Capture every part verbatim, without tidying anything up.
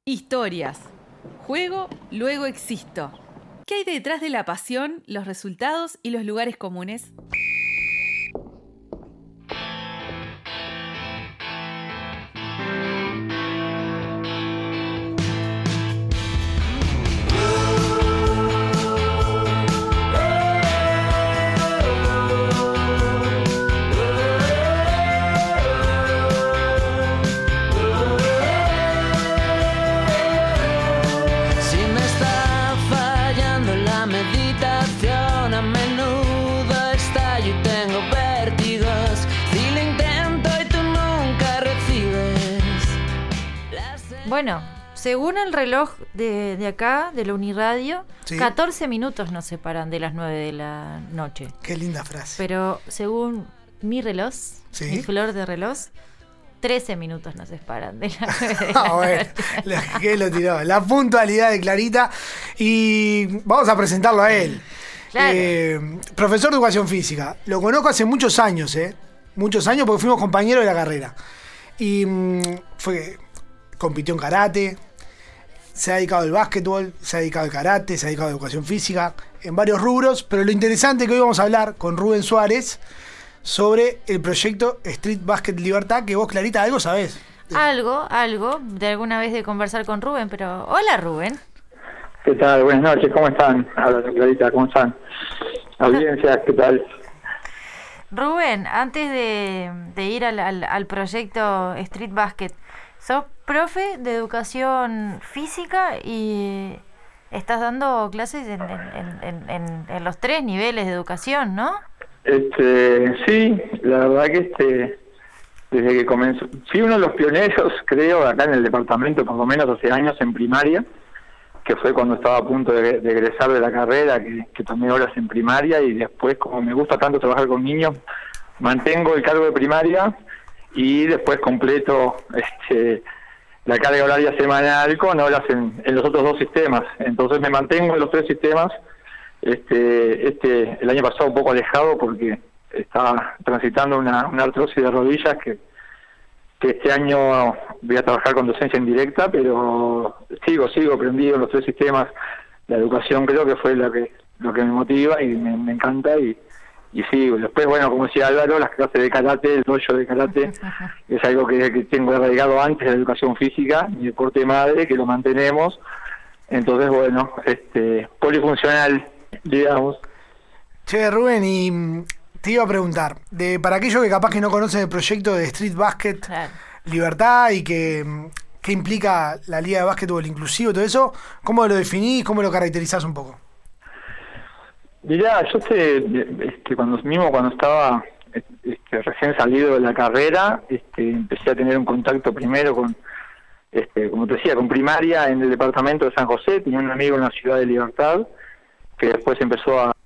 Historias. Juego, luego existo. ¿Qué hay detrás de la pasión, los resultados y los lugares comunes? Bueno, según el reloj de, de acá, de la Uniradio, ¿sí? catorce minutos nos separan de las nueve de la noche. Qué linda frase. Pero según mi reloj, ¿sí? mi flor de reloj, trece minutos nos separan de las nueve de la ah, bueno, noche. ¿Qué lo tiró? La puntualidad de Clarita. Y vamos a presentarlo a él. Claro. Eh, profesor de educación física. Lo conozco hace muchos años, ¿eh? Muchos años porque fuimos compañeros de la carrera. Y mmm, fue... compitió en karate, se ha dedicado al básquetbol, se ha dedicado al karate, se ha dedicado a educación física, en varios rubros, pero lo interesante es que hoy vamos a hablar con Rubén Suárez sobre el proyecto Street Basket Libertad, que vos, Clarita, algo sabés. Algo, algo, de alguna vez de conversar con Rubén, pero... Hola, Rubén. ¿Qué tal? Buenas noches, ¿cómo están? Hola, Clarita, ¿cómo están? Audiencia, ¿qué tal? Rubén, antes de, de ir al, al, al proyecto Street Basket, sos profe de educación física y estás dando clases en, en, en, en, en los tres niveles de educación, ¿no? Este, sí, la verdad que este, desde que comenzó, fui uno de los pioneros, creo, acá en el departamento, por lo menos hace años en primaria, que fue cuando estaba a punto de, de egresar de la carrera, que, que tomé horas en primaria, y después, como me gusta tanto trabajar con niños, mantengo el cargo de primaria y después completo este la carga horaria semanal con horas en, en los otros dos sistemas. Entonces me mantengo en los tres sistemas. Este, este el año pasado un poco alejado porque estaba transitando una, una artrosis de rodillas que, que este año voy a trabajar con docencia indirecta, pero sigo, sigo prendido en los tres sistemas. La educación creo que fue lo que, lo que me motiva y me, me encanta y Y sí, después, bueno, como decía Álvaro, las clases de karate, el rollo de karate, es algo que, que tengo arraigado antes de la educación física, mi deporte madre, que lo mantenemos. Entonces, bueno, este polifuncional, digamos. Che, Rubén, y te iba a preguntar, de para aquellos que capaz que no conocen el proyecto de Street Basket claro. Libertad y que, que implica la Liga de Básquetbol Inclusivo, todo eso, ¿cómo lo definís, cómo lo caracterizás un poco? Mirá, yo este, este, cuando mismo cuando estaba este, recién salido de la carrera, este, empecé a tener un contacto primero con, este, como te decía, con primaria en el departamento de San José. Tenía un amigo en la ciudad de Libertad que después empezó a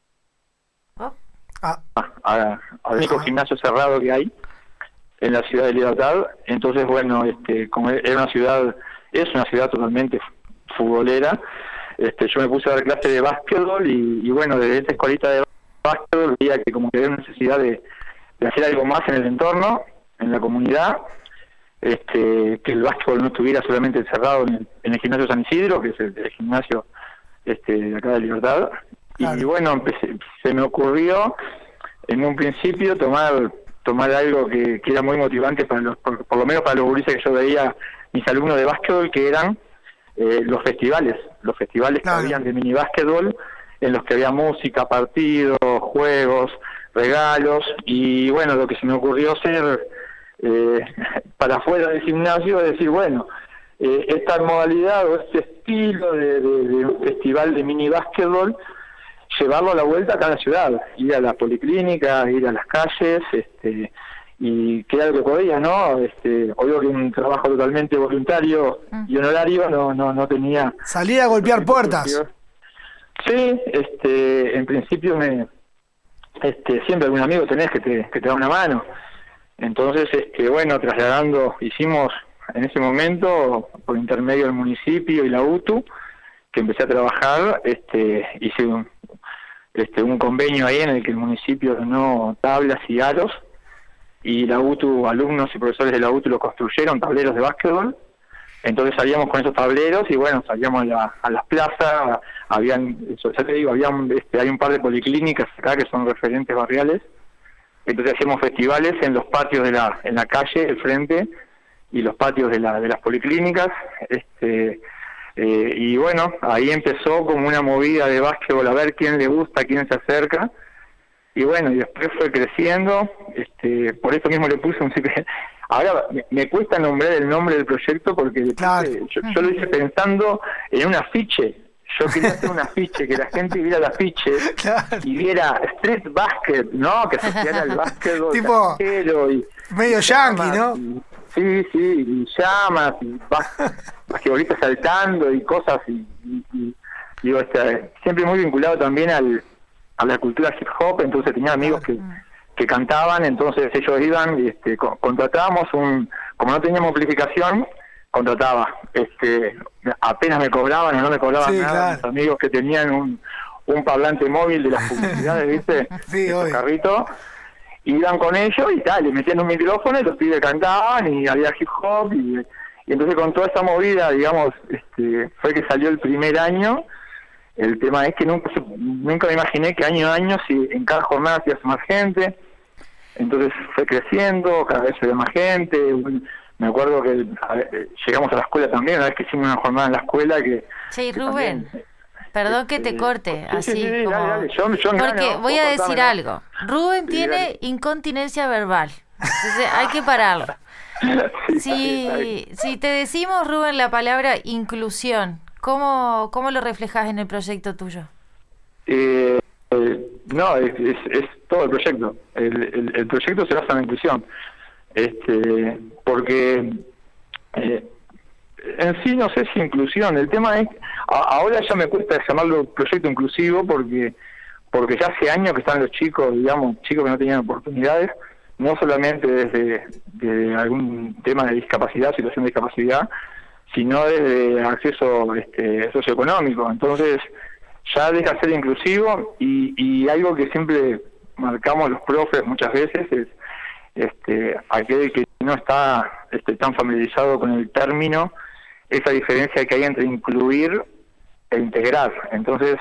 a, a, a, al único gimnasio cerrado que hay en la ciudad de Libertad. Entonces, bueno, este, como era una ciudad, es una ciudad totalmente futbolera. Este, yo me puse a dar clase de básquetbol y, y bueno, desde esta escuelita de básquetbol veía que como que había necesidad de, de hacer algo más en el entorno, en la comunidad, este, que el básquetbol no estuviera solamente encerrado en el, en el gimnasio San Isidro, que es el, el gimnasio este, de acá de Libertad. Claro. Y, y bueno, empecé, se me ocurrió en un principio tomar tomar algo que, que era muy motivante para los, por, por lo menos para los gurises que yo veía, mis alumnos de básquetbol, que eran Eh, los festivales, los festivales claro. que habían de mini básquetbol, en los que había música, partidos, juegos, regalos, y bueno, lo que se me ocurrió hacer eh, para afuera del gimnasio es decir, bueno, eh, esta modalidad o este estilo de, de, de un festival de mini básquetbol, llevarlo a la vuelta acá en la ciudad, ir a la policlínica, ir a las calles, este y que era lo que podía, ¿no? Este, obvio que un trabajo totalmente voluntario y honorario no no no tenía. Salir a golpear puertas. Sí, este, en principio me, este, siempre algún amigo tenés que te que te da una mano. Entonces, este, bueno, trasladando, hicimos en ese momento por intermedio del municipio y la U T U, que empecé a trabajar, este, hice un, este, un convenio ahí en el que el municipio donó tablas y aros. Y la U T U, alumnos y profesores de la U T U lo construyeron, tableros de básquetbol, Entonces salíamos con esos tableros y bueno, salíamos a, la, a las plazas, habían, eso, ya te digo, habían, este, hay un par de policlínicas acá que son referentes barriales, entonces hacíamos festivales en los patios de la, en la calle, el frente, y los patios de la, de las policlínicas, este, eh, y bueno, ahí empezó como una movida de básquetbol, a ver quién le gusta, quién se acerca, y bueno, y después fue creciendo, este, por eso mismo le puse un ahora me, me cuesta nombrar el nombre del proyecto porque claro. puse, yo, yo lo hice pensando en un afiche, yo quería hacer un afiche, que la gente viera el afiche claro. y viera street basket, ¿no? Que asociara al básquetbol tipo y medio yankee, ¿no? Y, sí, sí, y llamas, y bas, basquetbolistas saltando y cosas, y, y, y digo, este, siempre muy vinculado también al a la cultura hip hop, entonces tenía amigos que, que cantaban, entonces ellos iban y este, co contratábamos un, como no teníamos amplificación, contrataba, este, apenas me cobraban o no me cobraban sí, nada, claro. mis amigos que tenían un, un parlante móvil de las publicidades, ¿viste? Sí, esos carritos, iban con ellos y tal, le metían un micrófono y los pibes cantaban y había hip hop y, y entonces con toda esa movida, digamos, este, fue que salió el primer año. El tema es que nunca nunca me imaginé que año a año, si en cada jornada se hace más gente, entonces fue creciendo, cada vez había más gente. Me acuerdo que a ver, llegamos a la escuela también, una vez que hicimos una jornada en la escuela que... Sí, que Rubén, también, perdón que te este, corte, sí, así sí, sí, como... dale, dale. Yo, yo Porque no, voy a decir cortame, algo, Rubén sí, tiene dale. incontinencia verbal, entonces hay que pararlo. sí, Si, si te decimos, Rubén, la palabra inclusión, ¿cómo, cómo lo reflejas en el proyecto tuyo? Eh, eh, no, es, es, es todo el proyecto. El, el, el proyecto se basa en la inclusión. Este, porque eh, en sí no sé si inclusión. El tema es, a, ahora ya me cuesta llamarlo proyecto inclusivo porque porque ya hace años que están los chicos, digamos, chicos que no tenían oportunidades, no solamente desde de algún tema de discapacidad, situación de discapacidad, sino desde acceso este, socioeconómico. Entonces ya deja de ser inclusivo y, y algo que siempre marcamos los profes muchas veces es este, aquel que no está este, tan familiarizado con el término, esa diferencia que hay entre incluir e integrar. Entonces,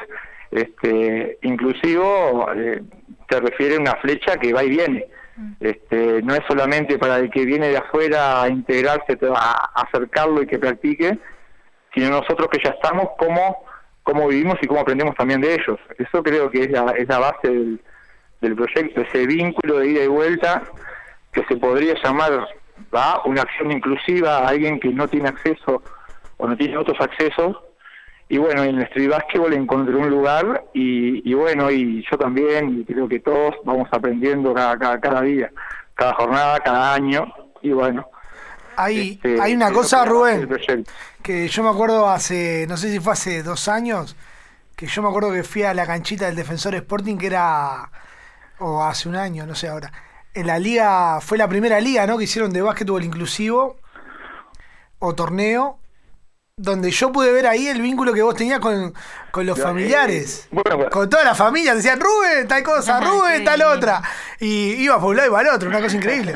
este, inclusivo eh, te refiere a una flecha que va y viene. Este, no es solamente para el que viene de afuera a integrarse, a acercarlo y que practique, sino nosotros que ya estamos, cómo, cómo vivimos y cómo aprendemos también de ellos. Eso creo que es la, es la base del, del proyecto, ese vínculo de ida y vuelta que se podría llamar ¿va? una acción inclusiva a alguien que no tiene acceso o no tiene otros accesos. Y bueno, en el street basketball encontré un lugar y, y bueno, y yo también, y creo que todos vamos aprendiendo cada, cada, cada día, cada jornada, cada año, y bueno. Hay, este, hay una cosa, que Rubén, que yo me acuerdo hace, no sé si fue hace dos años, que yo me acuerdo que fui a la canchita del Defensor Sporting, que era, o hace un año, no sé ahora, en la liga, fue la primera liga, ¿no?, que hicieron de básquetbol inclusivo, o torneo, donde yo pude ver ahí el vínculo que vos tenías con, con los familiares. Eh, bueno, bueno. Con toda la familia, decían, Rubén, tal cosa, Ajá, Rubén, sí. tal otra. Y iba por un lado y para el otro, una cosa increíble.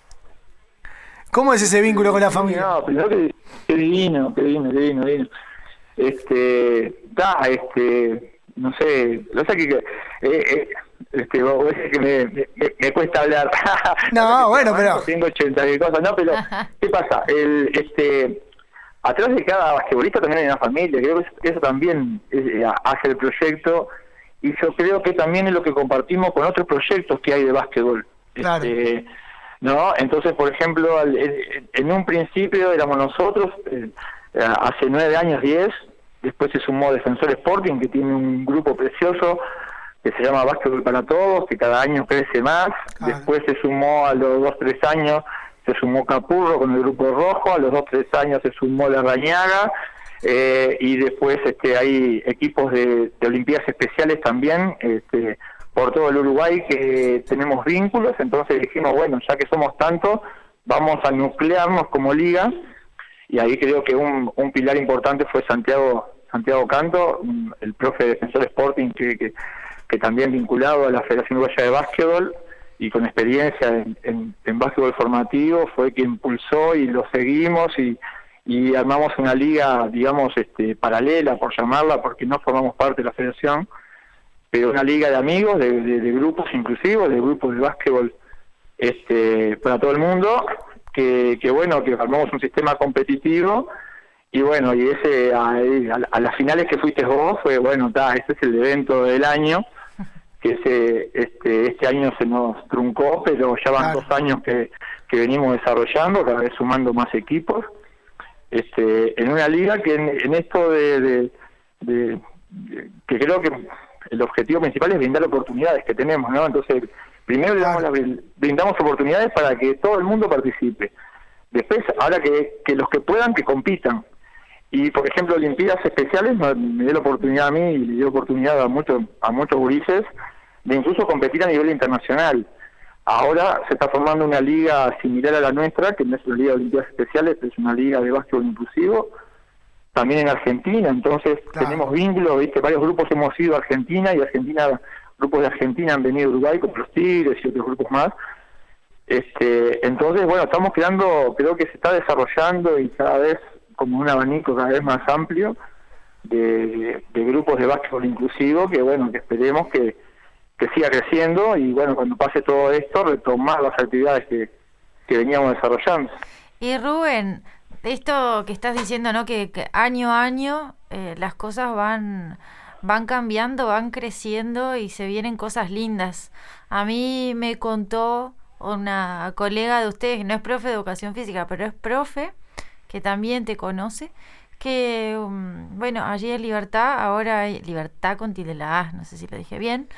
¿Cómo es ese vínculo con la familia? No, pero que, qué divino, qué divino, qué divino, qué divino. Este, da, este, no sé, lo sé que, eh, eh, este, vos ves que me, me, me cuesta hablar. No, bueno, pero... Tengo ochenta y cosas, no, pero, ¿qué pasa? El, este... Atrás de cada basquetbolista también hay una familia, creo que eso también eh, hace el proyecto y yo creo que también es lo que compartimos con otros proyectos que hay de básquetbol. Claro. Este, ¿no? Entonces, por ejemplo, al, en un principio éramos nosotros, eh, hace nueve años, diez, después se sumó Defensor Sporting, que tiene un grupo precioso que se llama Básquetbol para Todos, que cada año crece más, Claro. Después se sumó a los dos, tres años, se sumó Capurro con el grupo rojo, a los dos, tres años se sumó La Rañaga, eh, y después este, hay equipos de, de Olimpiadas Especiales también, este, por todo el Uruguay que tenemos vínculos, entonces dijimos, bueno, ya que somos tantos, vamos a nuclearnos como liga, y ahí creo que un, un pilar importante fue Santiago Santiago Canto, el profe de Defensor Sporting, que, que, que también vinculado a la Federación Uruguaya de Básquetbol, y con experiencia en, en, en básquetbol formativo, fue quien impulsó y lo seguimos y, y armamos una liga, digamos, este, paralela, por llamarla, porque no formamos parte de la federación, pero una liga de amigos, de, de, de grupos inclusivos, de grupos de básquetbol este, para todo el mundo, que, que bueno, que armamos un sistema competitivo, y bueno, y ese a, a, a las finales que fuiste vos, fue bueno, ta, ese es el evento del año, que ese, este, este año se nos truncó, pero ya van claro. dos años que, que venimos desarrollando, cada vez sumando más equipos, este, en una liga que en, en esto de, de, de, de que creo que el objetivo principal es brindar oportunidades que tenemos, ¿no? Entonces, primero le damos la, brindamos oportunidades para que todo el mundo participe. Después, ahora que, que los que puedan, que compitan. Y, por ejemplo, Olimpiadas Especiales me, me dio la oportunidad a mí y le dio oportunidad a muchos a muchos gurises de incluso competir a nivel internacional. Ahora se está formando una liga similar a la nuestra, que no es una liga de Olimpiadas Especiales, es una liga de básquetbol inclusivo, también en Argentina. Entonces claro. tenemos vínculos, ¿viste? Varios grupos hemos ido a Argentina, y Argentina, grupos de Argentina han venido a Uruguay, como los Tigres y otros grupos más. Este, entonces, bueno, estamos creando, creo que se está desarrollando y cada vez como un abanico cada vez más amplio de, de grupos de básquetbol inclusivo, que bueno, que esperemos que, que siga creciendo, y bueno, cuando pase todo esto, retomar las actividades que, que veníamos desarrollando. Y Rubén, esto que estás diciendo, ¿no? Que, que año a año eh, las cosas van van cambiando, van creciendo y se vienen cosas lindas. A mí me contó una colega de ustedes, que no es profe de educación física, pero es profe, que también te conoce, que, um, bueno, allí en Libertad, ahora hay Libertad con tilde la A, no sé si lo dije bien,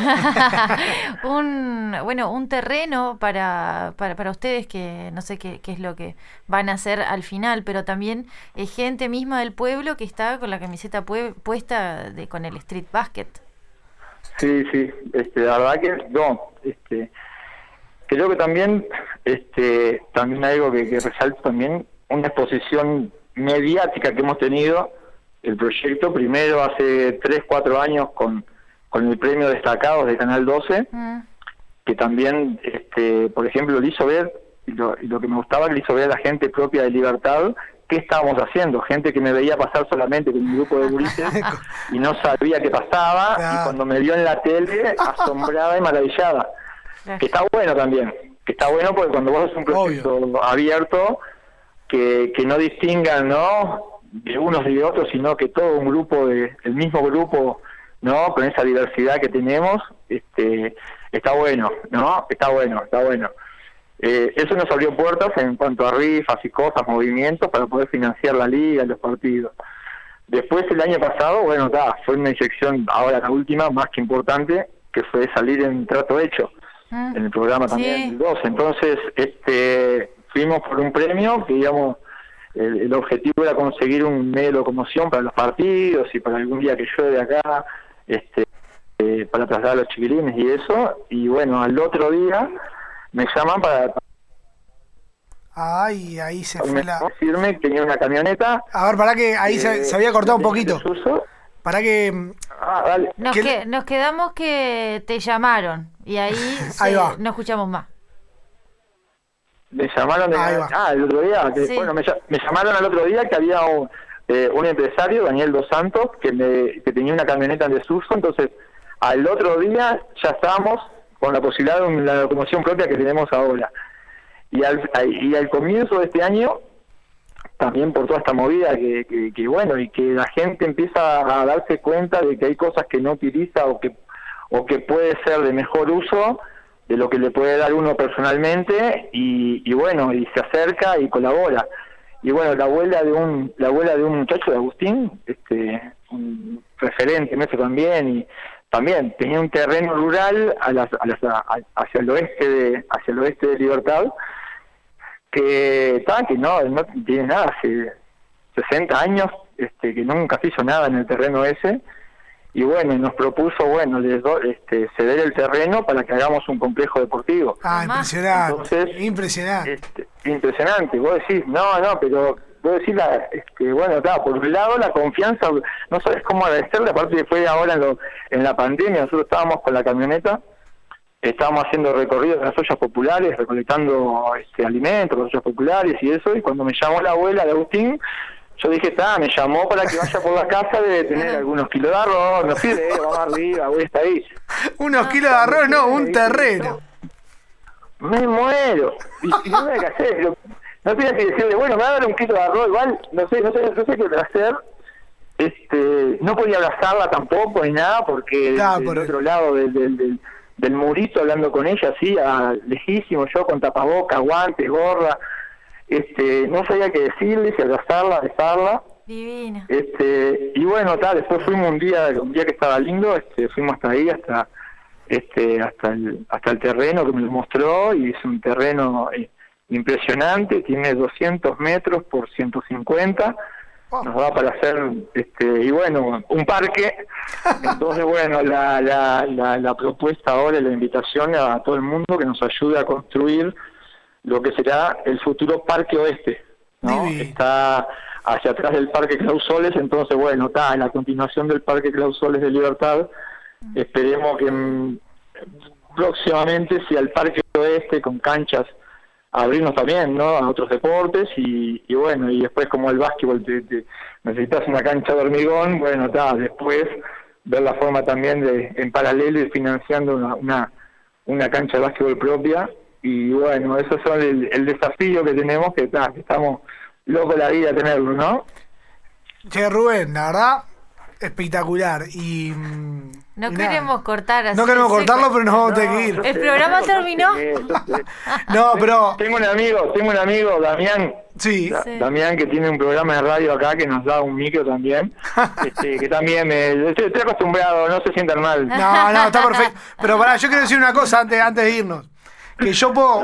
un bueno un terreno para, para para ustedes, que no sé qué, qué es lo que van a hacer al final, pero también es gente misma del pueblo que está con la camiseta pue- puesta de con el street basket. Sí, sí, este, la verdad que no, este, creo que también, este, también algo que, que resalto también, una exposición mediática que hemos tenido el proyecto, primero hace tres, cuatro años con, con el premio Destacados de Canal doce, mm. que también, este, por ejemplo, le hizo ver, y lo, y lo que me gustaba, le hizo ver a la gente propia de Libertad qué estábamos haciendo, gente que me veía pasar solamente con un grupo de gurises y no sabía qué pasaba, claro. y cuando me vio en la tele, asombrada y maravillada, que está bueno también, que está bueno porque cuando vos haces un proyecto Obvio. abierto, que, que no distingan, ¿no?, de unos y de otros, sino que todo un grupo, de el mismo grupo, ¿no?, con esa diversidad que tenemos, este está bueno, ¿no? Está bueno, está bueno. Eh, eso nos abrió puertas en cuanto a rifas y cosas, movimientos, para poder financiar la liga, los partidos. Después, el año pasado, bueno, ta, fue una inyección, ahora la última, más que importante, que fue salir en Trato Hecho, ah, en el programa también sí. del doce. Entonces, este... fuimos por un premio que, digamos, el, el objetivo era conseguir un medio de locomoción para los partidos y para algún día que llueve acá, este, eh, para trasladar a los chiquilines y eso. Y bueno, al otro día me llaman para... Ay, ahí se fue la... Firme, tenía una camioneta. A ver, para que ahí eh, se, se había cortado un poquito. Para que... Ah, dale. Nos, que, nos quedamos que te llamaron y ahí, se, ahí va. no escuchamos más. Me llamaron de, ah, el otro día, que, sí. bueno, me, me llamaron al otro día que había un, eh, un empresario, Daniel Dos Santos, que, me, que tenía una camioneta en desuso. Entonces al otro día ya estábamos con la posibilidad de la locomoción propia que tenemos ahora. Y al, y al comienzo de este año, también por toda esta movida que, que, que bueno, y que la gente empieza a darse cuenta de que hay cosas que no utiliza o que, o que puede ser de mejor uso de lo que le puede dar uno personalmente, y, y bueno, y se acerca y colabora. Y bueno, la abuela de un la abuela de un muchacho, de Agustín, este un referente en eso también, y también tenía un terreno rural a las, a las, a, hacia el oeste de hacia el oeste de Libertad, que está que no no tiene nada, hace sesenta años este que nunca se hizo nada en el terreno ese. Y bueno, nos propuso, bueno, les do, este, ceder el terreno para que hagamos un complejo deportivo. Ah, impresionante. Entonces, impresionante. Este, impresionante. Vos decís, no, no, pero vos decís, la, este, bueno, claro, por un lado la confianza, no sabes cómo agradecerle, aparte que fue ahora en, lo, en la pandemia, nosotros estábamos con la camioneta, estábamos haciendo recorridos en las ollas populares, recolectando este, alimentos, las ollas populares y eso, y cuando me llamó la abuela de Agustín, yo dije, está, me llamó para que vaya por la casa, debe tener algunos kilos de arroz, no sé, vamos arriba, voy está ahí. Unos kilos de arroz, no, un terreno. Me muero. Y, y no sé qué hacer. Yo, no tenía que decirle, bueno, me va a dar un kilo de arroz, igual, no sé, no sé, no sé qué hacer. Este, no podía abrazarla tampoco ni nada, porque Claro, del, por del el- otro lado del, del, del, del murito hablando con ella, así, a, lejísimo, yo con tapabocas, guantes, gorra. Este, no sabía qué decirle, si abrazarla, besarla. Divina. Este, y bueno, tal, después fuimos un día, un día que estaba lindo, este, fuimos hasta ahí, hasta este, hasta el, hasta el terreno que me lo mostró, y es un terreno eh, impresionante, tiene doscientos metros por ciento cincuenta, nos da para hacer, este, y bueno, un parque. Entonces, bueno, la, la, la, la propuesta ahora, la invitación a todo el mundo que nos ayude a construir lo que será el futuro Parque Oeste, ¿no? Divino. Está hacia atrás del Parque Clausoles, entonces bueno, está en la continuación del Parque Clausoles de Libertad. Esperemos que mm, próximamente sea el Parque Oeste con canchas, abrirnos también, ¿no?, a otros deportes, y, y bueno, y después como el básquetbol te, te- necesitas una cancha de hormigón, bueno, está, después ver la forma también de, en paralelo, ir financiando una, una, una cancha de básquetbol propia. Y bueno, eso es el, el desafío que tenemos, que, ta, que estamos locos de la vida tenerlo, ¿no? Che, Rubén, la verdad, espectacular. Y. mm, No y nada. queremos cortar así. No queremos seco. cortarlo, pero nos vamos a tener que yo ir. ¿El sé, programa yo terminó? sé, yo sé. No, pero. Tengo un amigo, tengo un amigo, Damián, Sí. Da- Sí. Damián, que tiene un programa de radio acá que nos da un micro también, este, que también me, estoy, estoy acostumbrado, no se sientan mal. No, no, está perfecto. Pero pará, yo quiero decir una cosa antes, antes de irnos. Que yo puedo.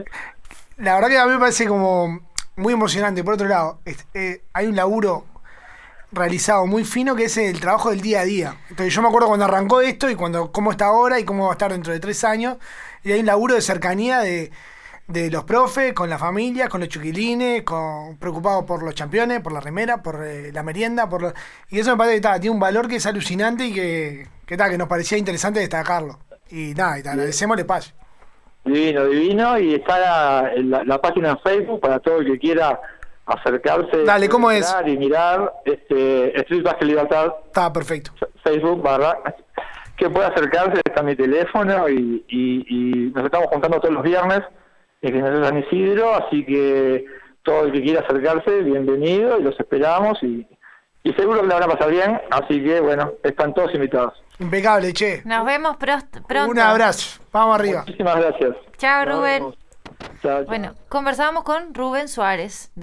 La verdad que a mí me parece como muy emocionante. Por otro lado, es- eh, hay un laburo realizado muy fino que es el trabajo del día a día. Entonces yo me acuerdo cuando arrancó esto y cuando cómo está ahora y cómo va a estar dentro de tres años. Y hay un laburo de cercanía de, de los profes con la familia, con los chiquilines, con, preocupados por los campeones, por la remera, por eh, la merienda, por lo- y eso me parece que ta, tiene un valor que es alucinante y que, que, ta, que nos parecía interesante destacarlo. Y nada, y te agradecemos el espacio. Divino, divino, y está la, la, la página en Facebook para todo el que quiera acercarse. Dale, ¿cómo es? entrar y mirar, este, Street Basket Libertad, Está perfecto. Facebook barra, que pueda acercarse, está mi teléfono, y, y, y nos estamos juntando todos los viernes en General San Isidro, así que todo el que quiera acercarse, bienvenido, y los esperamos, y, y seguro que la van a pasar bien, así que bueno, están todos invitados. Impecable, che. Nos vemos prost- pronto. Un abrazo. Vamos arriba. Muchísimas gracias. Chao, Nos Rubén. vemos. Chao, chao. Bueno, conversábamos con Rubén Suárez de